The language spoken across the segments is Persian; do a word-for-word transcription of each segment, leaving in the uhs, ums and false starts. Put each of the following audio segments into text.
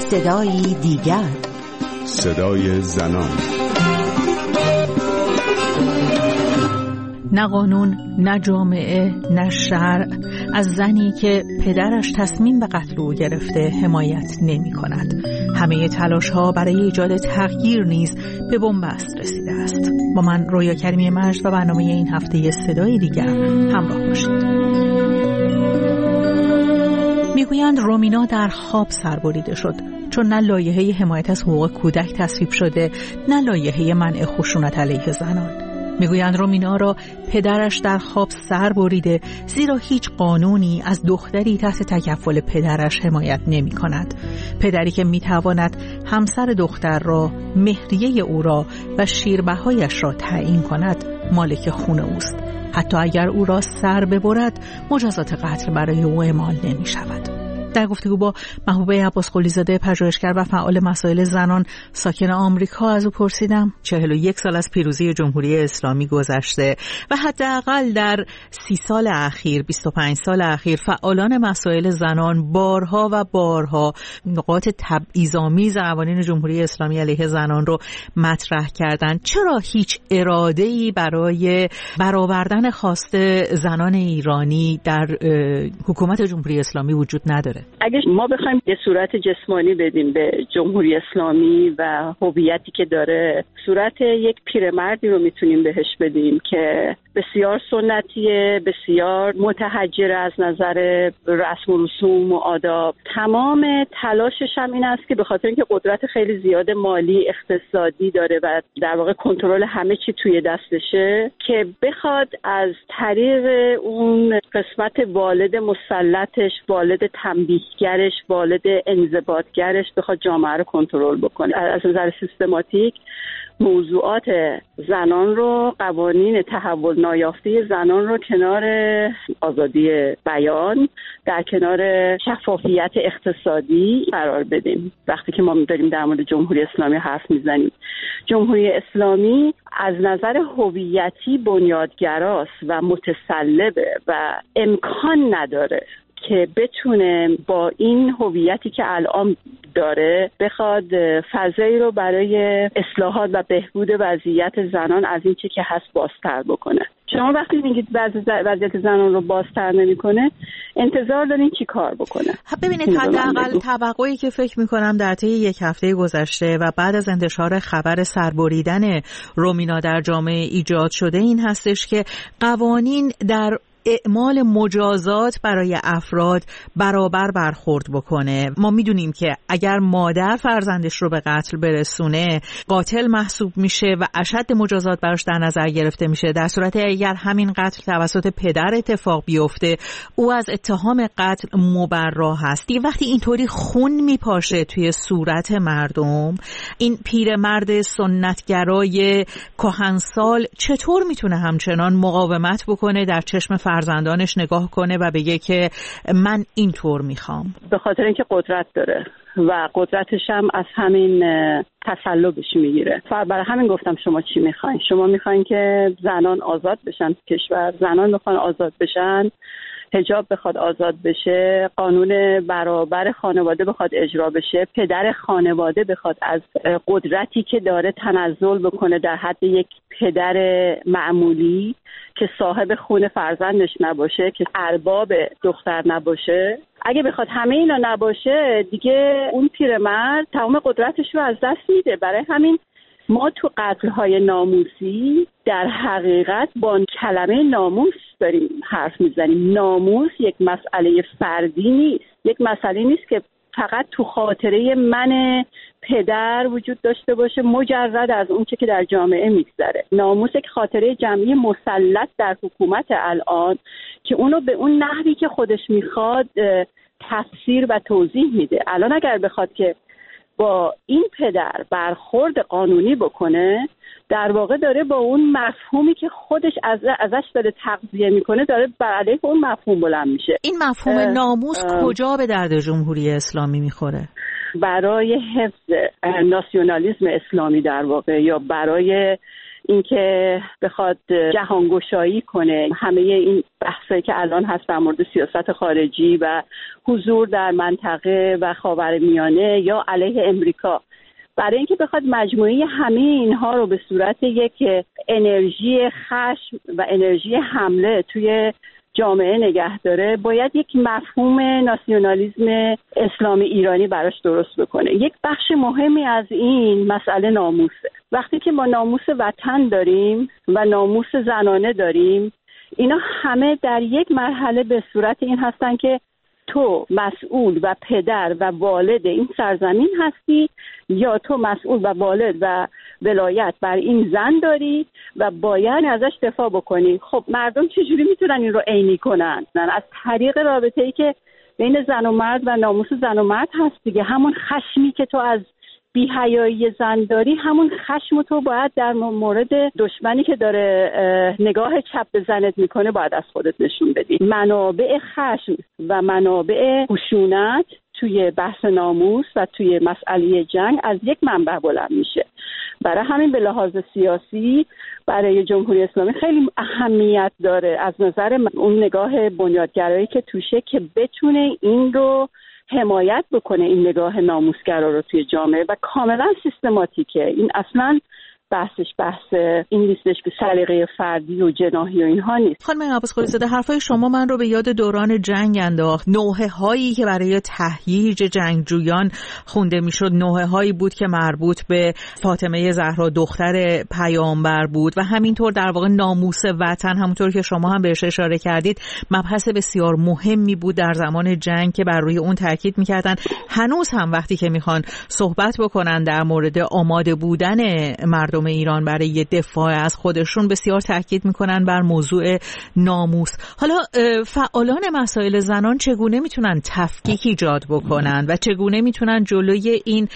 صدایی دیگر، صدای زنان. نه قانون، نه جامعه، نه شرع از زنی که پدرش تصمیم به قتل او گرفته حمایت نمی کند. همه تلاش ها برای ایجاد تغییر نیز به بنبست رسیده است. با من رویا کریمی مجد و برنامه این هفته صدای دیگر همراه باشید. میگویند رومینا در خواب سربریده شد، چون نه لایحه حمایت از حقوق کودک تصویب شده، نه لایحه منع خشونت علیه زنان. میگویند رومینا را پدرش در خواب سر بریده، زیرا هیچ قانونی از دختری تحت تکفل پدرش حمایت نمی کند. پدری که می تواند همسر دختر را، مهریه او را و شیربهایش را تعیین کند، مالک خون اوست. حتی اگر او را سر ببرد، مجازات قتل برای او اعمال نمی شود. در گفتگو با محبوبه عباس قلی‌زاده، پژوهشگر و فعال مسائل زنان ساکن آمریکا، از او پرسیدم چهل و یک سال از پیروزی جمهوری اسلامی گذشته و حداقل در سی سال اخیر، بیست و پنج سال اخیر، فعالان مسائل زنان بارها و بارها نقاط تبعیض‌آمیز قوانین جمهوری اسلامی علیه زنان رو مطرح کردند. چرا هیچ اراده‌ای برای برآوردن خواست زنان ایرانی در حکومت جمهوری اسلامی وجود نداره؟ اگه ما بخوایم یه صورت جسمانی بدیم به جمهوری اسلامی و هویتی که داره، صورت یک پیرمردی رو میتونیم بهش بدیم که بسیار سنتیه، بسیار متحجر از نظر رسم و رسوم و آداب. تمام تلاشش هم این است که به خاطر اینکه قدرت خیلی زیاد مالی، اقتصادی داره و در واقع کنترل همه چی توی دستشه، که بخواد از طریق اون قسمت والد مسلطش، والد تنبیهگرش، والد انضباطگرش بخواد جامعه رو کنترل بکنه. از نظر سیستماتیک موضوعات زنان رو، قوانین تحول نایافته زنان رو کنار آزادی بیان، در کنار شفافیت اقتصادی قرار بدیم. وقتی که ما داریم در مورد جمهوری اسلامی حرف میزنیم، جمهوری اسلامی از نظر هویتی بنیادگراست و متسلبه و امکان نداره که بتونه با این هویتی که الان داره بخواد فضایی رو برای اصلاحات و بهبود وضعیت زنان از این چه که هست بازتر بکنه. شما وقتی میگید وضعیت زنان رو بازتر نمیکنه، انتظار دارین چی کار بکنه؟ ببینید، حداقل توقعی که فکر میکنم در طی یک هفته گذشته و بعد از انتشار خبر سربریدن رومینا در جامعه ایجاد شده این هستش که قوانین در اعمال مجازات برای افراد برابر برخورد بکنه. ما میدونیم که اگر مادر فرزندش رو به قتل برسونه، قاتل محسوب میشه و اشد مجازات براش در نظر گرفته میشه. در صورتی اگر همین قتل توسط پدر اتفاق بیفته، او از اتهام قتل مبرا هست. دیگه وقتی اینطوری خون میپاشه توی صورت مردم، این پیرمرد سنتگرای کهنسال چطور میتونه همچنان مقاومت بکنه، در چشم فرزندانش نگاه کنه و بگه که من اینطور میخوام؟ به خاطر اینکه قدرت داره و قدرتش هم از همین تسلبش میگیره. برای همین گفتم شما چی میخواین؟ شما میخواین که زنان آزاد بشن تو کشور، زنان میخوان آزاد بشن، حجاب بخواد آزاد بشه، قانون برابر خانواده بخواد اجرا بشه، پدر خانواده بخواد از قدرتی که داره تنزل بکنه در حد یک پدر معمولی که صاحب خون فرزندش نباشه، که ارباب دختر نباشه. اگه بخواد همه اینا نباشه، دیگه اون پیرمرد تمام قدرتش رو از دست میده. برای همین ما تو قتل‌های ناموسی در حقیقت با کلمه ناموس داریم حرف میزنیم. ناموس یک مسئله فردی نیست، یک مسئله نیست که فقط تو خاطره من پدر وجود داشته باشه مجرد از اون چه که در جامعه میگذره. ناموس یک خاطره جمعی مسلط در حکومت الان که اونو به اون نحوی که خودش میخواد تفسیر و توضیح میده. الان اگر بخواد که با این پدر برخورد قانونی بکنه، در واقع داره با اون مفهومی که خودش از ازش داره تغذیه میکنه، داره بر علیه اون مفهوم بلند میشه. این مفهوم ناموس کجا به درد جمهوری اسلامی میخوره؟ برای حفظ ناسیونالیسم اسلامی در واقع، یا برای اینکه بخواد جهانگشایی کنه. همه این بحثایی که الان هست در مورد سیاست خارجی و حضور در منطقه و خاورمیانه یا علیه امریکا، برای اینکه بخواد مجموعه همه اینها رو به صورت یک انرژی خشم و انرژی حمله توی جامعه نگه داره، باید یک مفهوم ناسیونالیسم اسلامی ایرانی براش درست بکنه. یک بخش مهمی از این مسئله ناموسه. وقتی که ما ناموس وطن داریم و ناموس زنانه داریم، اینا همه در یک مرحله به صورت این هستن که تو مسئول و پدر و والد این سرزمین هستی یا تو مسئول و والد و ولایت بر این زن داری و باید ازش دفاع بکنی. خب مردم چجوری میتونن این رو عینی کنن؟ از طریق رابطه‌ای که بین زن و مرد و ناموس زن و مرد هست دیگه. همون خشمی که تو از بی‌حیایی زن داری، همون خشم تو باید در مورد دشمنی که داره نگاه چپ به زنت میکنه باید از خودت نشون بدی. منابع خشم و منابع خشونت توی بحث ناموس و توی مسئله جنگ از یک منبع بلند میشه. برای همین به لحاظ سیاسی برای جمهوری اسلامی خیلی اهمیت داره از نظر اون نگاه بنیادگرایی که توشه، که بتونه این رو حمایت بکنه، این نگاه ناموسگرا رو توی جامعه، و کاملا سیستماتیکه. این اصلا بحثش بحث این نیستش که سلیقه فردی و جناحی و اینها نیست. خانم عباسقلی زاده، حرفای شما من رو به یاد دوران جنگ انداخت. نوحه هایی که برای تهییج جنگجویان خونده میشد نوحه هایی بود که مربوط به فاطمه زهرا دختر پیامبر بود و همینطور در واقع ناموس وطن، همونطور که شما هم بهش اشاره کردید، مبحث بسیار مهمی بود در زمان جنگ که بر روی اون تاکید میکردن. هنوز هم وقتی که میخوان صحبت بکنن در مورد آماده بودن مردم ایران برای دفاع از خودشون، بسیار تاکید میکنن بر موضوع ناموس. حالا فعالان مسائل زنان چگونه میتونن تفکیک ایجاد بکنن و چگونه میتونن جلوی این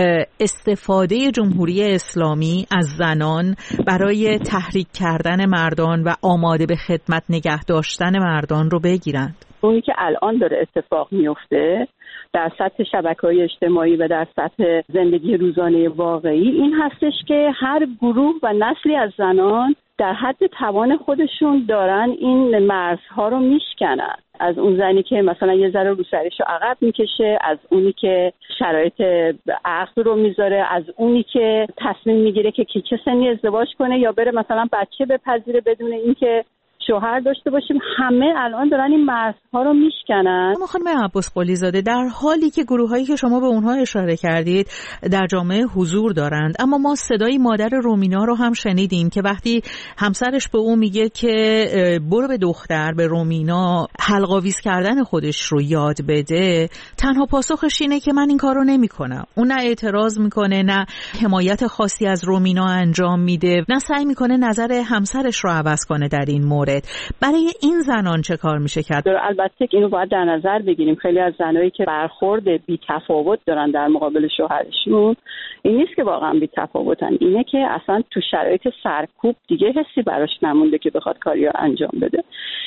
استفاده جمهوری اسلامی از زنان برای تحریک کردن مردان و آماده به خدمت نگه داشتن مردان رو بگیرند؟ اونی که الان داره اتفاق میفته در سطح شبکه‌های اجتماعی و در سطح زندگی روزانه واقعی این هستش که هر گروه و نسلی از زنان در حد توان خودشون دارن این مرزها رو میشکنن. از اون زنی که مثلا یه ذره رو سرش رو عقب میکشه، از اونی که شرایط عقد رو میذاره، از اونی که تصمیم میگیره که چه سنی ازدواج کنه یا بره مثلا بچه بپذیره بدون اینکه شوهر داشته باشیم، همه الان دارن این مرزها رو میشکنن. اما خانم عباسقلی زاده، در حالی که گروهایی که شما به اونها اشاره کردید در جامعه حضور دارند، اما ما صدای مادر رومینا رو هم شنیدیم که وقتی همسرش به اون میگه که برو به دختر، به رومینا حلق‌آویز کردن خودش رو یاد بده، تنها پاسخش اینه که من این کارو نمیکنم. اون نه اعتراض میکنه، نه حمایت خاصی از رومینا انجام میده، نه سعی میکنه نظر همسرش رو عوض کنه در این مورد. برای این زنان چه کار میشه کرد؟ البته که اینو باید در نظر بگیریم. خیلی از زنایی که برخورد بی تفاوت دارن در مقابل شوهرشون، این نیست که واقعا بی تفاوتن، اینه که اصلا تو شرایط سرکوب دیگه حسی براش نمونده که بخواد کاری رو انجام بده.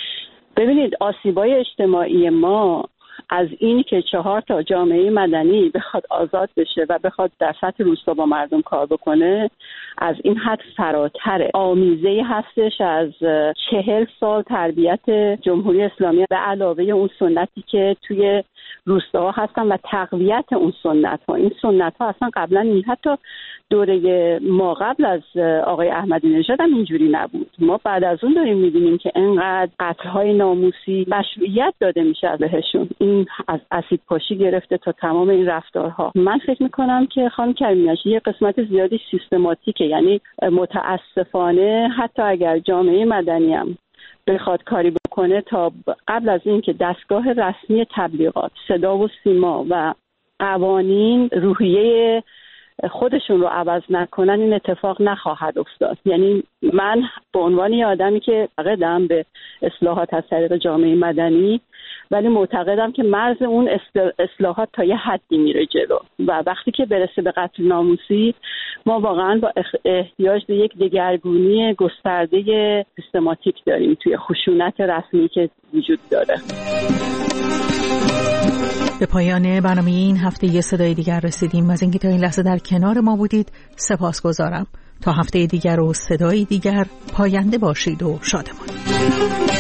ببینید، آسیبای اجتماعی ما از این که چهار تا جامعه مدنی بخواد آزاد بشه و بخواد در سطح روستا با مردم کار بکنه، از این حد فراتره. آمیزه هستش از چهل سال تربیت جمهوری اسلامی به علاوه اون سنتی که توی روستاها هستن و تقویت اون سنت ها. این سنت ها اصلا قبلا، حتی دوره ما قبل از آقای احمدی نژاد هم اینجوری نبود. ما بعد از اون داریم می‌بینیم که انقدر قتل‌های ناموسی مشروعیت داده میشه بهشون. این از اسید پاشی گرفته تا تمام این رفتارها. من فکر می‌کنم که خانم کریمی یه قسمت زیادی سیستماتیکه، یعنی متاسفانه حتی اگر جامعه مدنی هم بخواد کاری بکنه، تا قبل از این که دستگاه رسمی تبلیغات، صدا و سیما و قوانین روحیه خودشون رو عوض نکنن، این اتفاق نخواهد افتاد. یعنی من به عنوان یه آدمی که معتقدم به اصلاحات از طریق جامعه مدنی، ولی معتقدم که مرز اون اصلاحات تا یه حدی میره جلو و وقتی که برسه به قتل ناموسی، ما واقعا با احتیاج به یک دگرگونی گسترده سیستماتیک داریم توی خشونت رسمی که وجود داره. به پایان برنامه این هفته یه صدای دیگر رسیدیم. از اینکه تا این لحظه در کنار ما بودید سپاسگزارم. تا هفته دیگر و صدای دیگر، پاینده باشید و شادمان.